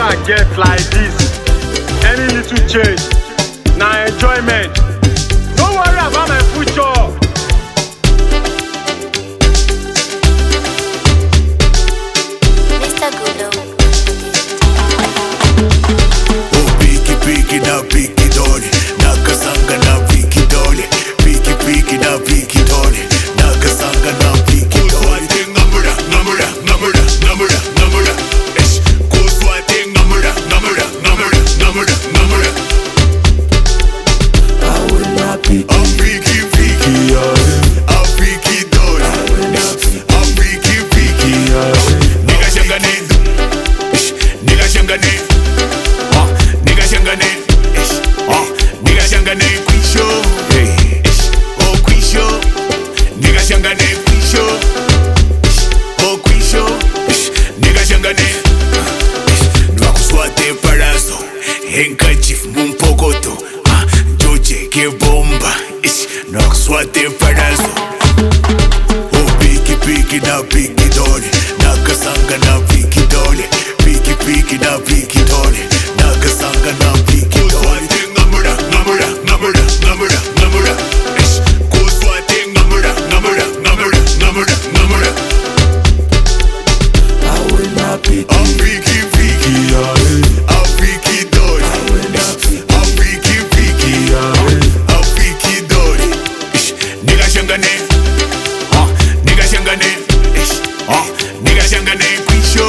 I get like this. Any little change, na enjoyment. Don't worry about my future. Mr. Gulo. Oh, piki na piki dole, nakasanga na piki dole, piki na piki dole, nakasanga na piki dole. Namura, ish, kuswati namura. I will not be. I'm piki, I'm piki dole, I'm piki. Nigga shangane, ish, nigga shangane. Nigga shangane kwisho, oh kwisho. Nigga shangane kwisho, oh kwisho. Nigga shangane nwakuswate parazo, handkerchief mumpokoto, George ke bomba, nwakuswate parazo. Oh piki na piki dole, nakasanga na piki dole, piki na piki dole, nakasanga na piki dole. Namura, ish, kuswati namura. I will not be. I'm piki, I'm piki dole, I'm piki, I'm piki dole. Ish, nigga shangane, ish, nigga shangane kwisho.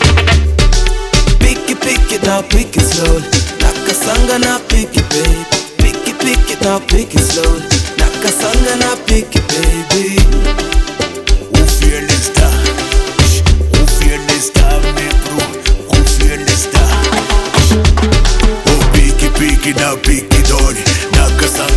Pick it up, pick it slowly. Nakasanga na pick it, baby. Pick it up, pick it slowly. Nakasanga na pick it, baby. Who fearless star? Who fearless star, me bro? Who fearless star? Oh, piki na piki dole, nakasanga